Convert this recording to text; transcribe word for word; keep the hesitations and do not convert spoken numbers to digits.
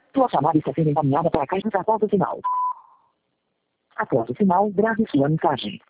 Sua chamada está sendo encaminhada para a caixa após o sinal. Após o sinal, grave sua mensagem.